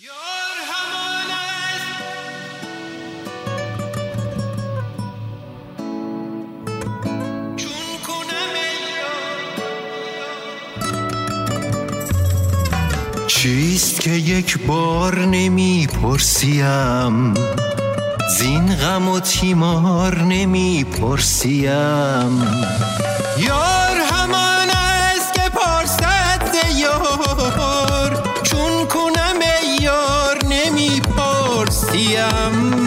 چیست که یک بار نمی پرسیم، زین غم و تیمار نمی پرسیم. یار همان است که پرسد ز یار، چون کنم ای یار نمی پرسیم.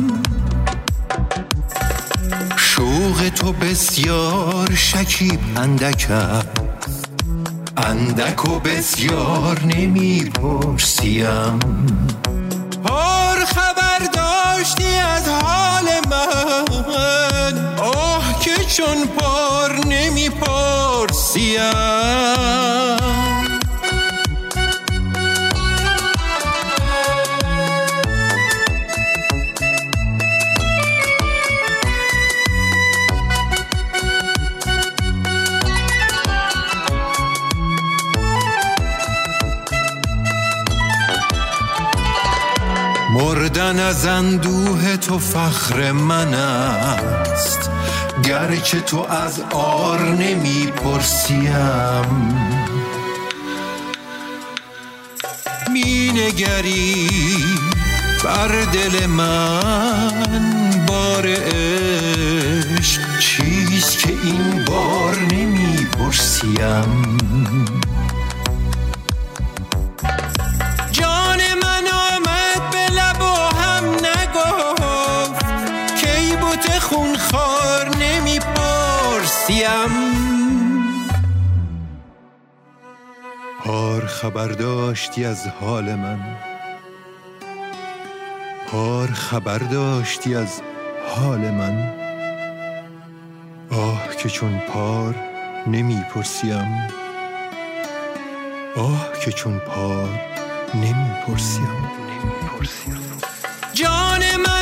شوق تو بسیار شکیب اندک است، اندک و بسیار نمی پرسیم. هر خبر داشتی از حال من، آه که چون پار نمی پرسیم. مردن از اندوه تو فخر من است، گرچه تو از عار نمی پرسیم. می نگری بر دل من بار عشق، چیست که این بار نمی پرسیم. خونخوار نمی پرسیم. هر خبر داشتی از حال من، هر خبر داشتی از حال من، آه که چون پار نمی پرسیم. آه که چون پار نمی پرسیم. جان من